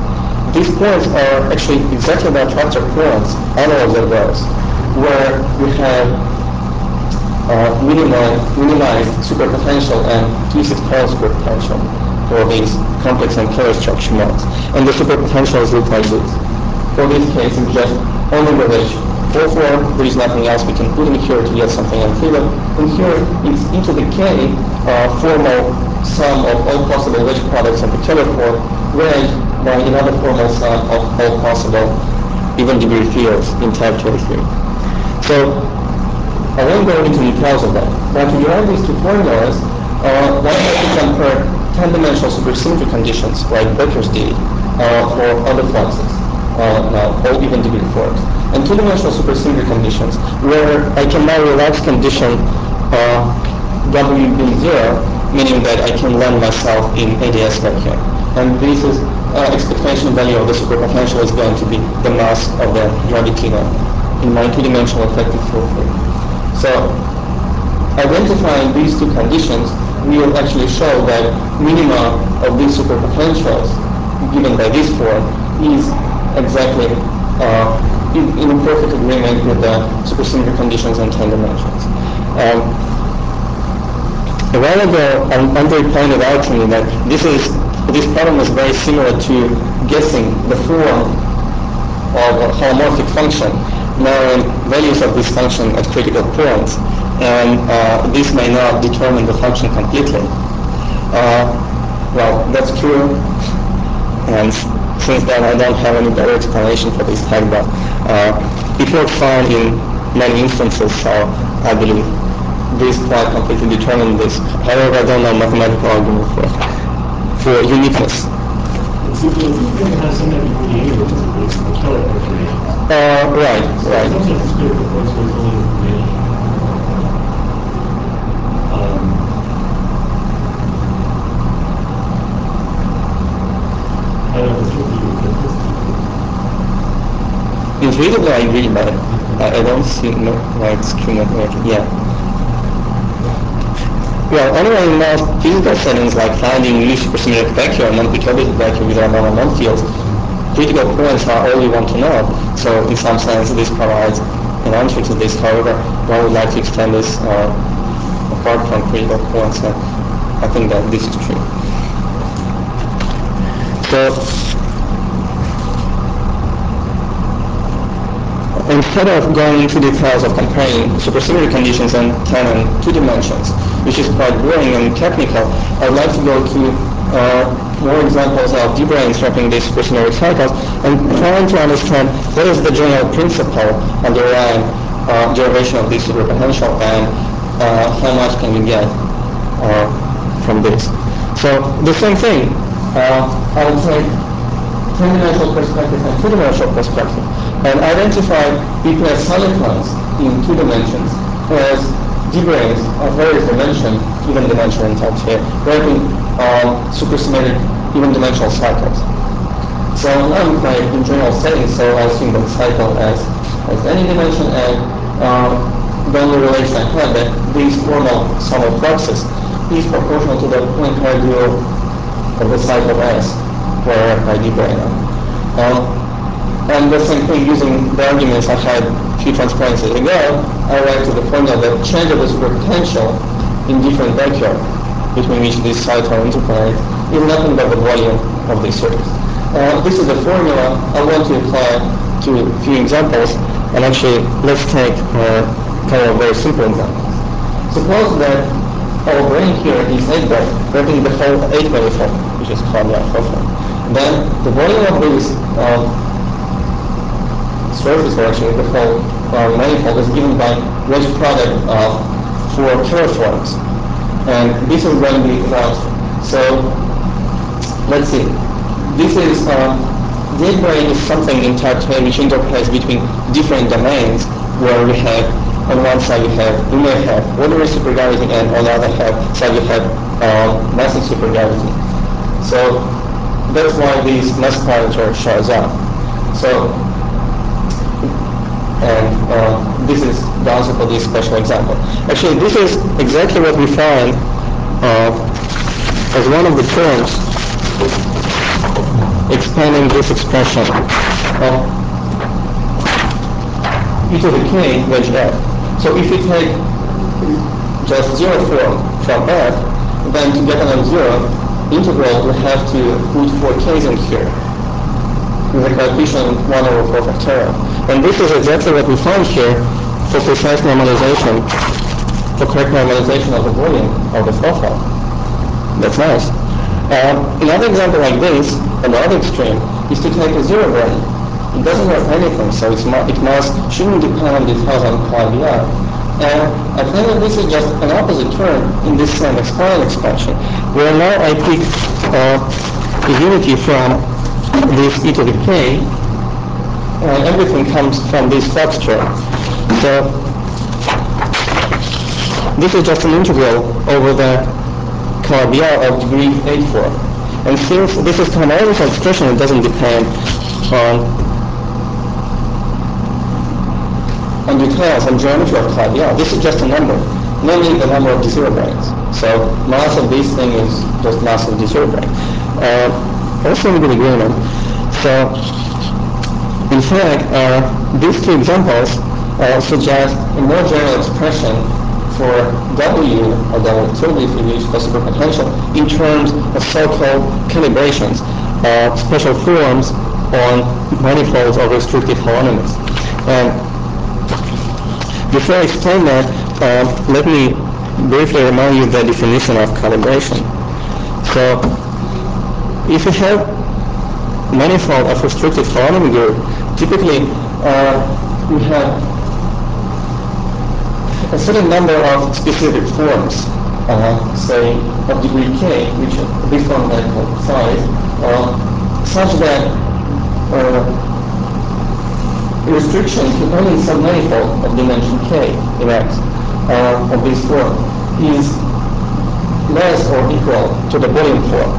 these points are actually exactly the attractor points, analogs of those, where we have uh, minimized, minimized superpotential and twisted Carl superpotential for these complex and killer structure modes. And the superpotentials look like this. For this case, it's just only the wedge four four, there is nothing else we can put in here to get something empirical. And here it's into the K uh, formal sum of all possible wedge products of the Keller form wedged by another formal sum of all possible even degree fields in type K theory. So I won't go into details of that. But to derive these two formulas, uh, one has to compare ten-dimensional supersymmetry conditions like Becker's did uh, for other fluxes. Uh, now, all even degree forms. And two-dimensional supersymmetry conditions, where I can now relax condition uh, W being zero, meaning that I can land myself in A D S vacuum. And this is uh, expectation value of the superpotential is going to be the mass of the gravitina in my two-dimensional effective field theory. So, identifying these two conditions will actually show that minima of these superpotentials given by this form is exactly uh, in, in perfect agreement with the supersymmetry conditions on ten dimensions. Um, a while ago, Andre pointed out to me that this is this problem is very similar to guessing the form of a holomorphic function, knowing values of this function at critical points, and uh, this may not determine the function completely. Uh, well, that's true, and since then I don't have any better explanation for this type, but uh, it works fine in many instances, so I believe this quite completely determine this. However, I don't know mathematical argument for, for uniqueness. So you can have some ambiguity anyway because of the, the Keller perturbations. Uh, right, so right. Sometimes it's critical points where it's only information. Um, I don't know if it's tricky. Intuitively, I agree, but I, I don't see no, why it's true mathematically. Yeah. Well, anyway, in most physical settings like finding new supersymmetric vacuum, non-perturbated vacuum with abnormal non-fields, critical points are all we want to know. So in some sense, this provides an answer to this. However, one would like to extend this uh, apart from critical points, and I think that this is true. So instead of going into details of comparing supersymmetry conditions on ten and two dimensions, which is quite boring and technical, I'd like to go to uh, more examples of de Broglie wrapping these supersymmetric cycles and trying to understand what is the general principle underlying uh, derivation of this superpotential and uh, how much can we get uh, from this. So the same thing, uh, I would take ten-dimensional perspective and two-dimensional perspective, and identify E P S solitons in two dimensions as de Broglies of various dimension, even dimension in type here, wrapping um, supersymmetric even dimensional cycles. So now with my in general setting, so I assume that cycle as, as any dimension, and um, the only relation I have that these formal sum of fluxes is proportional to the Poincare dual of the cycle S, where I de Broglie. Um, and the same thing using the arguments I had a few transparencies ago, I write to the formula that change of the superpotential in different vector between which these sites are interpolated is nothing but the volume of this surface. Uh, this is the formula I want to apply to a few examples, and actually let's take uh, kind of very simple examples. Suppose that our brain here is eight bit, wrapping the whole eight manifold, which is called the alpha form. Then the volume of this uh, surface, or actually the whole uh, manifold, is given by wedge product of four Keller forms, and this is going to be about. So let's see. This is uh, de Broglie is something in type K which interplays between different domains, where we have on one side we have we may have ordinary supergravity, and on the other side we have uh, massive supergravity. So that's why this mass parameter shows up. So and uh, this is the answer for this special example. Actually, this is exactly what we find uh, as one of the terms expanding this expression of e to the k wedge f. So if we take just zero form from f, then to get another zero integral, we have to put four k's in here with a coefficient one over four factorial. And this is exactly what we find here for precise normalization, for correct normalization of the volume of the flow file. That's nice. Uh, another example like this, on the other extreme, is to take a zero brane. It doesn't have anything, so it's mu it must shouldn't depend on the thousand Calabi-Yau. And I think that this is just an opposite term in this same exponent expansion, where now I pick uh, a unity from this e to the k, and everything comes from this flux term. So this is just an integral over the Calabi-Yau of degree eight four. And since this is canonical expression, it doesn't depend on on details and geometry of Calabi-Yau. This is just a number, namely the number of de zero branes. So mass of this thing is just mass of de zero brane. Uh, also in good agreement. So in fact, uh, these two examples uh, suggest a more general expression for W, or W tilde if you use for superpotential, in terms of so-called calibrations, uh, special forms on manifolds of restricted holonomics. And before I explain that, uh, let me briefly remind you the definition of calibration. So, if you have manifold of restricted holonomy group, typically uh, we have a certain number of specific forms, uh, say of degree k, which is this one that size, uh, such that uh, restriction to only some manifold of dimension k in X uh, of this form is less or equal to the volume form.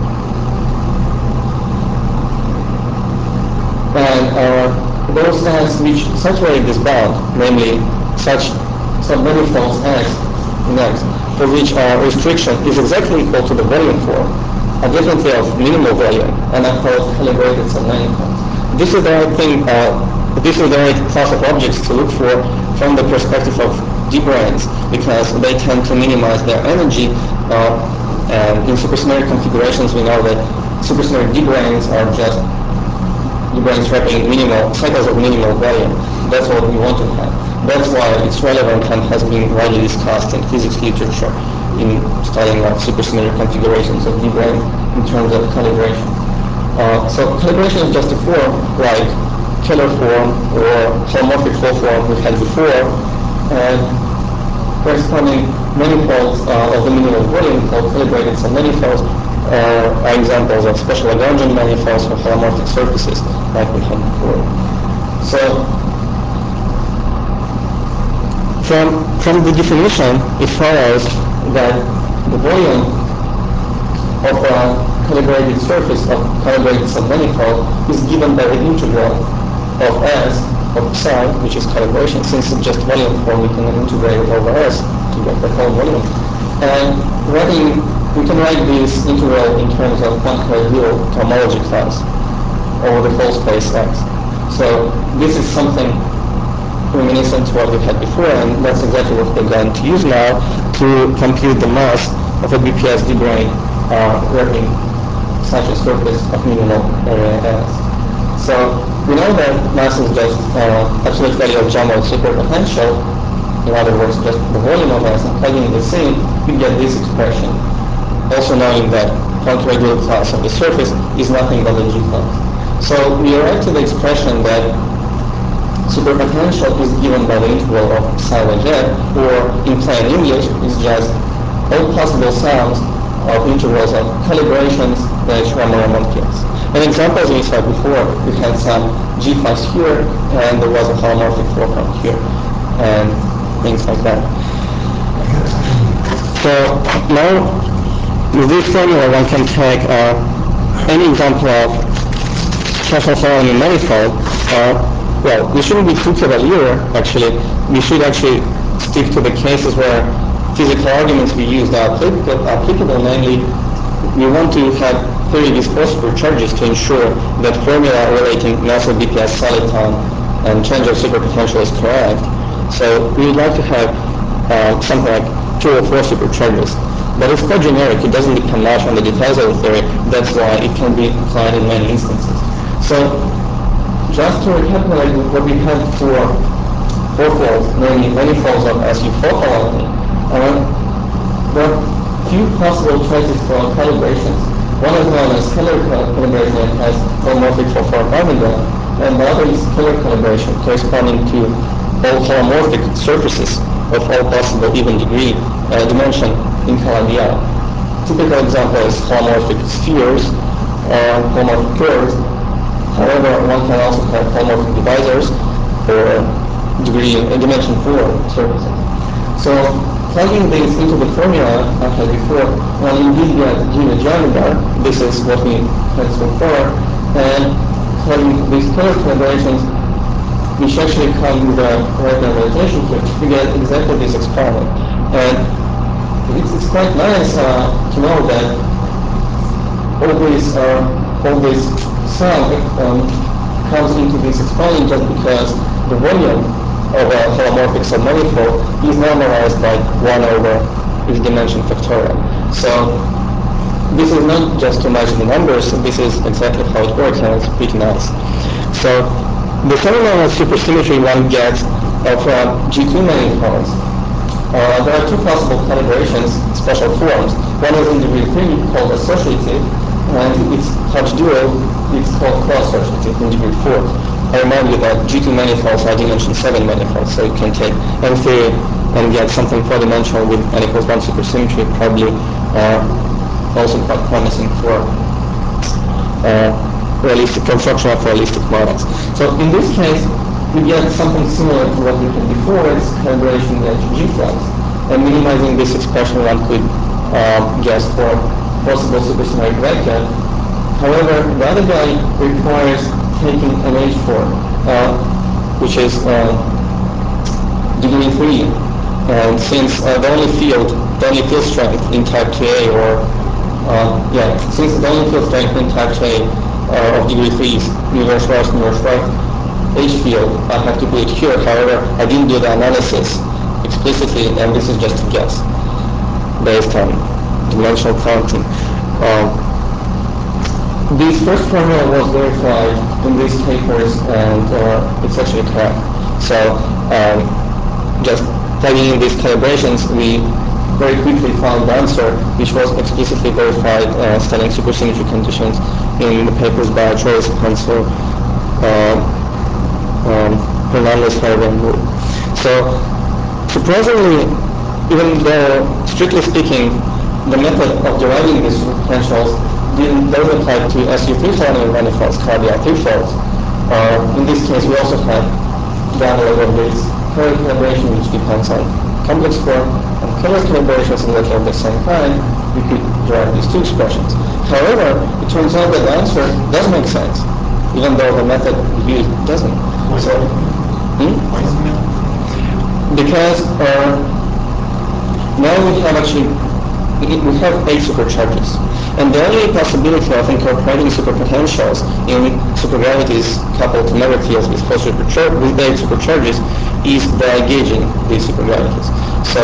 And uh, those X which saturate this bound, namely such submanifolds X in X, for which uh, restriction is exactly equal to the volume form, are definitely of minimal volume, and are called calibrated submanifolds. This is the right thing. Uh, This is the right class of objects to look for from the perspective of D branes, because they tend to minimize their energy. Uh, and in supersymmetric configurations, we know that supersymmetric D branes are just D branes wrapping minimal cycles of minimal volume. That's what we want to have. That's why it's relevant and has been widely discussed in physics literature in studying of supersymmetric configurations of D branes in terms of calibration. Uh, so calibration is just a form like Taylor form or holomorphic flow form we had before, and corresponding manifolds uh, of the minimal volume called calibrated submanifolds uh, are examples of special Lagrangian manifolds for holomorphic surfaces like we had before. So from, from the definition, it follows that the volume of a calibrated surface of calibrated submanifold is given by the integral of S of psi, which is calibration. Since it's just volume form, we can integrate it over S to get the whole volume. And writing, we can write this integral in terms of quantified ideal homology class over the whole space X. So this is something reminiscent to what we had before, and that's exactly what we're going to use now to compute the mass of a B P S D brane uh, wrapping such a surface of minimal area S. So we know that mass is just uh, absolute value of Jumbo superpotential. In other words, just the volume of S, and plugging this in, we get this expression. Also knowing that quantum regular class of the surface is nothing but the G class. So we arrive to the expression that superpotential is given by the integral of psi wedge f, or in plain English, is just all possible sums of integrals of calibrations that are among pairs. And examples we saw before, we had some G class here, and there was a holomorphic flow from here, and things like that. So now, with this formula, one can take uh, any example of special holonomy manifold. Uh, well, we shouldn't be too cavalier, actually. We should actually stick to the cases where physical arguments we used are applicable, applicable namely, we want to have theory with four supercharges to ensure that formula relating mass of B P S soliton and change of superpotential is correct. So we would like to have uh, something like two or four supercharges. But it's quite generic. It doesn't depend much on the details of the theory. That's why it can be applied in many instances. So just to recapitulate what we had for four folds, namely manifolds of S U focal only, uh, there are few possible choices for calibrations. One is known as scalar calibration and has holomorphic for four Barnagel, and the other is scalar calibration corresponding to all holomorphic surfaces of all possible even degree uh, dimension in Calabi-Yau. Typical example is holomorphic spheres or holomorphic curves. However, one can also have holomorphic divisors or degree uh, dimension four surfaces. So plugging these into the formula I had before, well, indeed get G the geometer. This is what we had so far, and plugging these color calibrations, which actually come with a right normalization here, we get exactly this exponent. And it's, it's quite nice uh, to know that all this uh, all this sum um, comes into this exponent just because the volume of a holomorphic submanifold is normalized by one over its dimension factorial. So this is not just to match the numbers, this is exactly how it works, and it's pretty nice. So the semi-normal supersymmetry one gets uh, from G two manifolds. Uh, there are two possible calibrations, special forms. One is in degree three called associative, and its Hodge dual is called co-associative in degree four. I remind you that G two manifolds are dimension seven manifolds, so you can take M theory and get something four-dimensional with n equals one supersymmetry, probably uh, also quite promising for uh, realistic construction of realistic models. So in this case, we get something similar to what we had before. It's calibration at G flux, and minimizing this expression one could uh, guess for possible supersymmetric vector. However, the other guy requires taking an H four, uh, which is uh, degree three, and since uh, the only field, the only field strength in type two A, or uh, yeah, since the only field strength in type two A uh, of degree three is universe right, universe right H field, I have to put it here. However, I didn't do the analysis explicitly, and this is just a guess based on dimensional counting. Um, This first formula was verified in these papers, and uh, it's actually correct. So um, just plugging in these calibrations, we very quickly found the answer, which was explicitly verified uh, studying supersymmetry conditions in the papers by Troyes, Hansel, uh, um, Hernandez, Harvey, and Wu. So surprisingly, even though strictly speaking, the method of deriving these superpotentials didn't doesn't apply to S U three colonial manifolds, Calabi-Yau three-folds. Uh, in this case, we also have the analog of this color calibration, which depends on complex form and color calibrations exactly of the same kind. We could derive these two expressions. However, it turns out that the answer does make sense, even though the method used doesn't. So, hmm? Because uh, now we have actually we have eight supercharges. And the only possibility of incorporating superpotentials in supergravities coupled to megac fields with four superchar- with eight supercharges is by gauging these supergravities. So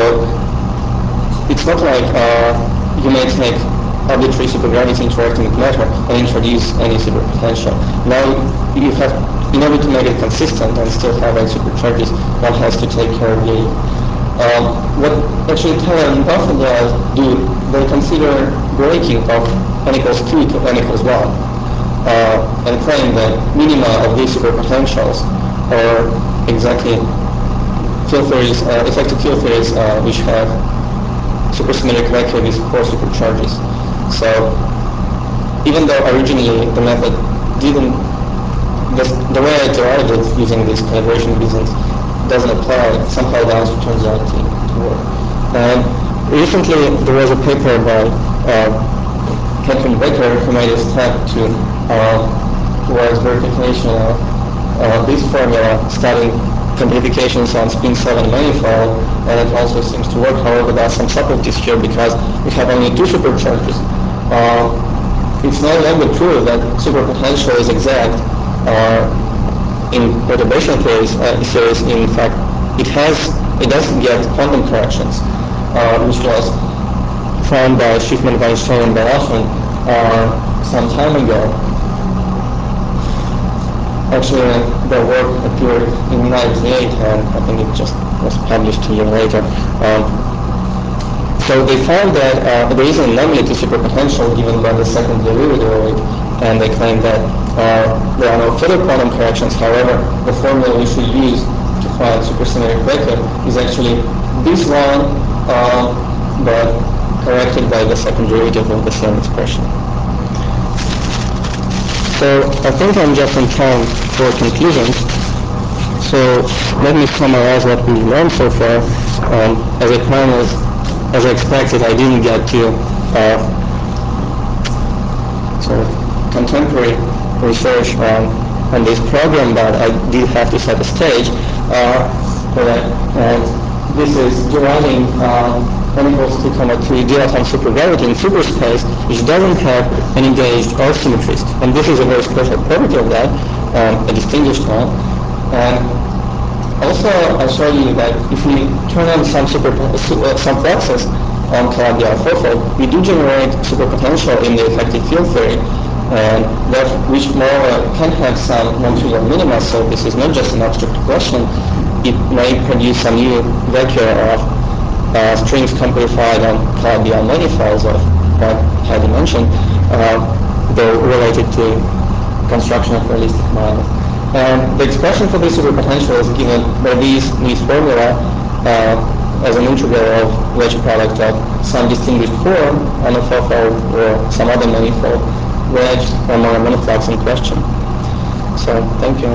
it's not like uh, you may take arbitrary supergravity interacting with matter and introduce any superpotential. Now you have, in order to make it consistent and still have eight supercharges, one has to take care of gauging. Um, what actually Teller and Buffalo do, they consider breaking of n equals two to n equals one, uh, and claim that minima of these superpotentials are exactly field theories, uh, effective field theories uh, which have supersymmetric vector with four supercharges. So even though originally the method didn't, the, the way I derived it using this calibration reasons doesn't apply, somehow the answer turns out to, to work. And recently there was a paper by uh, Catherine Baker who made a step to uh, towards verification of uh, this formula, studying simplifications on spin seven manifold, and it also seems to work. However, there are some subtleties here because we have only two supercharges. Uh, it's no longer true that superpotential is exact, or in perturbation theories, uh, theories, in fact, it has, it does get quantum corrections, uh, which was found by Schiffman, Weinstein, and Balafin uh, some time ago. Actually, uh, their work appeared in ninety-eight, and I think it just was published a year later. Um, So they found that uh, there is an anomaly to superpotential given by the second derivative of it, and they claim that uh, there are no further quantum corrections. However, the formula we should use to find supersymmetric vector is actually this one, uh, but corrected by the second derivative of the same expression. So I think I'm just in time for conclusions. So let me summarize what we've learned so far. Um, as I promised, as I expected, I didn't get to uh, sort of contemporary research on, on this program, but I did have to set the stage uh, for that. And this is deriving uh, n equals two comma three diatom supergravity in superspace, which doesn't have an engaged Earth symmetries. And this is a very special property of that, um, a distinguished one. And also, I show you that if we turn on some super, uh, some fluxes on Calabi-Yau fourfold, we do generate superpotential in the effective field theory, and that which moreover can have some non-trivial minima. So this is not just an abstract question. It may produce some new vector of uh, strings compactified on Calabi-Yau manifolds of quite high dimension, uh, though related to construction of realistic models. And the expression for this superpotential is given by these these formula uh, as an integral of wedge product of some distinguished form on a fourfold or some other manifold wedged among a monoflux in question. So thank you.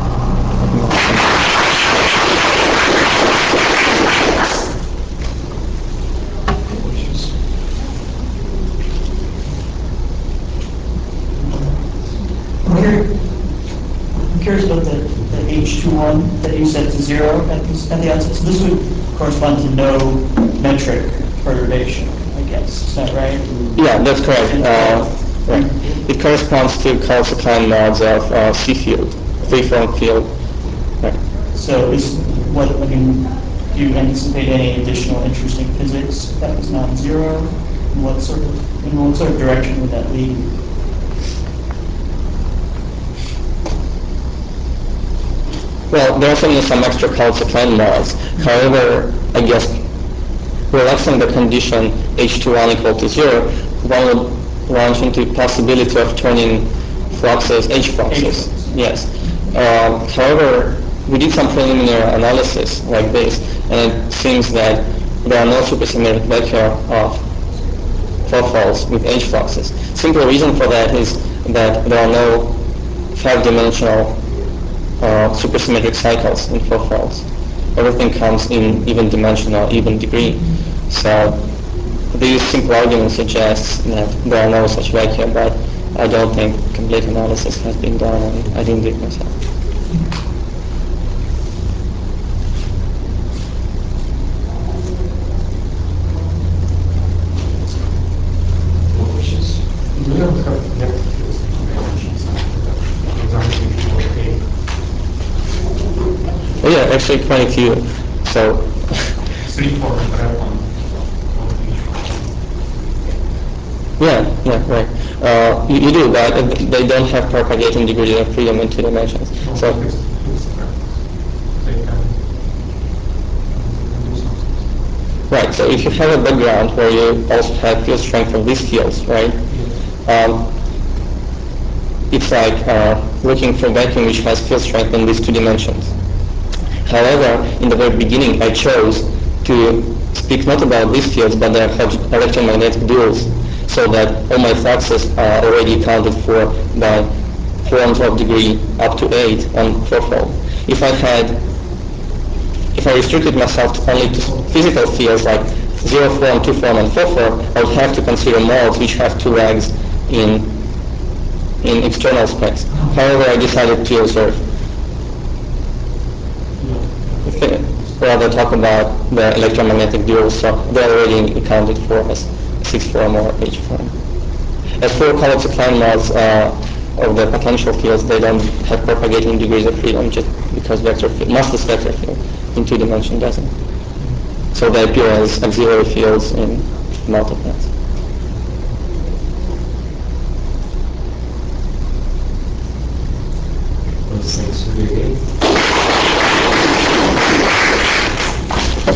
I'm curious about the, the H two one that you set to zero at, this, at the outset. So this would correspond to no metric perturbation, I guess. Is that right? Yeah, that's correct. Uh, right. It corresponds to Kahl-Klein modes of uh, C field, free-form field. Right. So is what, I mean, do you anticipate any additional interesting physics if that was non-zero? And what sort of, in what sort of direction would that lead? Well, there are certainly some extra Kahl-Klein modes. However, I guess relaxing the condition H two one equal to zero, one would launch into possibility of turning fluxes H fluxes. H-fluxes. Yes. Um, however, we did some preliminary analysis like this, and it seems that there are no supersymmetric vector of fourfolds with H fluxes. Simple reason for that is that there are no five-dimensional uh, supersymmetric cycles in fourfolds. Everything comes in even dimension or even degree. So these simple arguments suggest that there are no such vector, but I don't think complete analysis has been done, and I didn't do it myself. Do you have vector fields in two dimensions? For example, H equal to A. Oh, yeah, actually quite a few. So Three for Repon of H. yeah, yeah, right. Uh, you, you do, but they don't have propagating degree of freedom in two dimensions. No, So fixed, fixed vectors. They can, they can do something. right. So if you have a background where you also have field strength from these fields, right? Yes. Um, it's like uh, looking for vacuum which has field strength in these two dimensions. However, in the very beginning, I chose to speak not about these fields, but their electromagnetic duals, so that all my fluxes are already accounted for by forms of degree up to eight on fourfold. If I had, if I restricted myself to only to physical fields like zero form, two form, and four form, I would have to consider modes which have two legs in in external space. However, I decided to observe. Okay. Rather talk about the electromagnetic duals, so they're already accounted for as six form or H form. As for Collick's decline laws uh, of the potential fields, they don't have propagating degrees of freedom just because vector field, massless vector field in two dimension doesn't. So they appear as auxiliary fields in multiplets. Thanks for your game.